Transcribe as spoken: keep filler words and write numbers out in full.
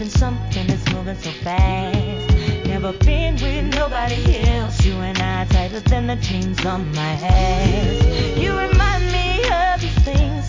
something, something that's moving so fast. Never been with nobody else. You and I tighter than the jeans on my ass. You remind